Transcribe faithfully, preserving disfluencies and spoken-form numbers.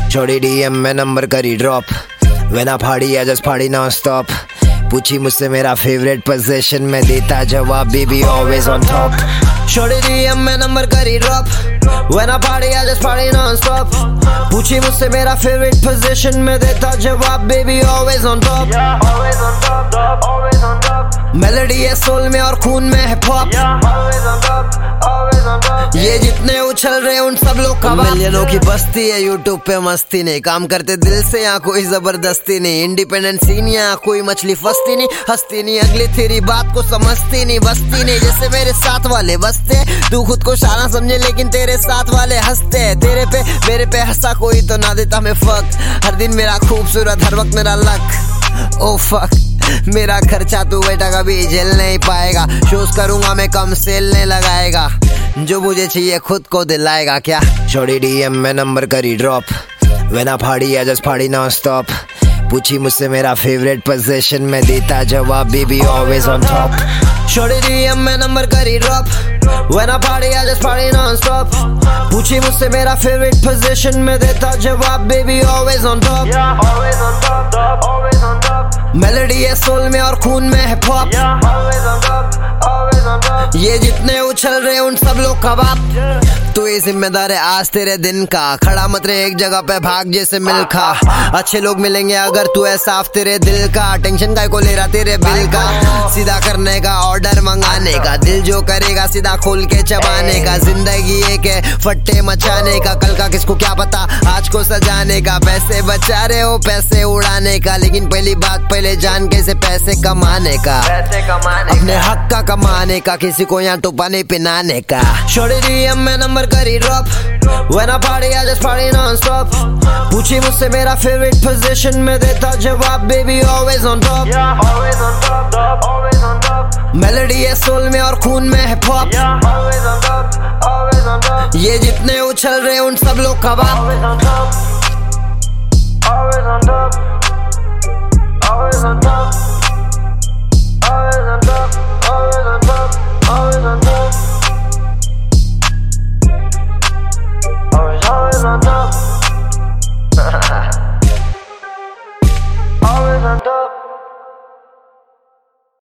छोड़ी डीएम में नंबर करी ड्रॉप, वेना फाड़ी या जस्ट फाड़ी नॉन स्टॉप। पूछी मुझसे मेरा फेवरेट पोजीशन में देता जवाब, बेबी ऑलवेज ऑन टॉप। छोड़ी डीएम में नंबर करी ड्रॉप, वेना फाड़ी या जस्ट फाड़ी नॉन स्टॉप। पूछी मुझसे मेरा फेवरेट पोजीशन में देता जवाब, baby always on top. Melody है सोल में और खून में हिप हॉप, ये जितने उछल रहे उन सब लोग का मिलियनों की बस्ती है। यूट्यूब पे मस्ती नहीं, काम करते दिल से, यहाँ कोई जबरदस्ती नहीं। इंडिपेंडेंट सीन यहाँ कोई मछली फंसती नहीं, हंसती नहीं, अगली तेरी बात को समझती नहीं, बसती नहीं। जैसे मेरे साथ वाले बसते, तू खुद को शाना समझे लेकिन तेरे साथ वाले हंसते। तेरे पे मेरे पे हंसा कोई तो ना देता मैं फक, हर दिन मेरा खूबसूरत हर वक्त मेरा लक। ओ फक, मेरा खर्चा तू बेटा कभी झेल नहीं पाएगा। शोज करूंगा मैं कम सेल नहीं लगाएगा, जो मुझे चाहिए खुद को दिलाएगा क्या। छोड़ी डीएम में नंबर करी ड्रॉप, वेना फाड़ी या जस्ट फाड़ी नॉन स्टॉप। पूछी मुझसे मेरा फेवरेट पोजीशन में देता जवाब, बेबी ऑलवेज ऑन टॉप। छोड़ी डीएम में नंबर करी ड्रॉप, वेना फाड़ी या जस्ट फाड़ी नॉन स्टॉप। पूछी मुझसे मेरा फेवरेट पोजीशन में देता जवाब, baby always on top. Melody है सोल में और खून में हिप हॉप, ये जितने उछल रहे उन सब लोग का बाप। तू ही जिम्मेदार है आज तेरे दिन का, खड़ा मत रहे एक जगह पे, भाग जैसे मिल्खा। अच्छे लोग मिलेंगे अगर तू है साफ तेरे दिल का, टेंशन का को ले रहा तेरे बिल का। सीधा करने का ऑर्डर मंगाने का, दिल जो करेगा सीधा खोल के चबाने का। जिंदगी एक है फट्टे मचाने का, कल का किसको क्या पता आज को सजाने का। पैसे बचा रहे हो पैसे उड़ाने का, लेकिन पहली बात पहले जान कैसे पैसे कमाने का, पैसे कमाने अपने हक का कमाने का, किसी को यहाँ टुपाने पिनाने का। छोड़ी डीएम में नंबर करी ड्रॉप, वेना फाड़ी या जस्ट फाड़ी नॉन स्टॉप। पूछी मुझसे मेरा फेवरेट पोजीशन में देता जवाब, baby always on top. Melody है सोल में और खून में हिप हॉप, ये जितने उछल रहे उन सब लोग का बाप।